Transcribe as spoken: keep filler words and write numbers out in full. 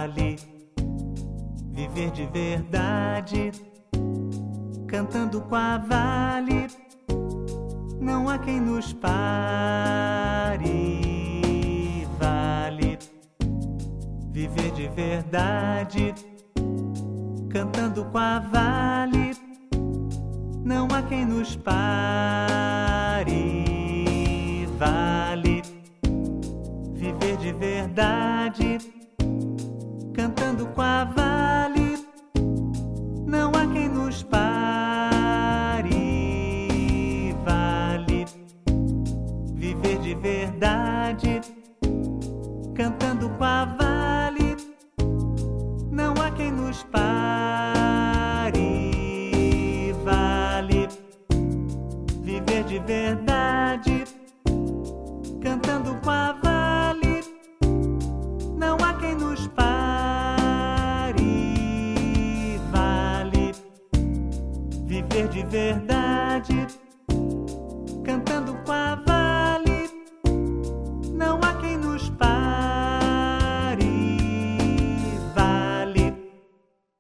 vale viver de verdade, cantando com a Vale. Não há quem nos pare. Vale viver de verdade, cantando com a Vale. Não há quem nos pare. Vale viver de verdade, cantando com a Vale. Não há quem nos pare. Vale viver de verdade, cantando com a Vale. Não há quem nos pare. Vale viver de verdade, cantando com a Vale. Não há quem nos pare. Vale viver de verdade,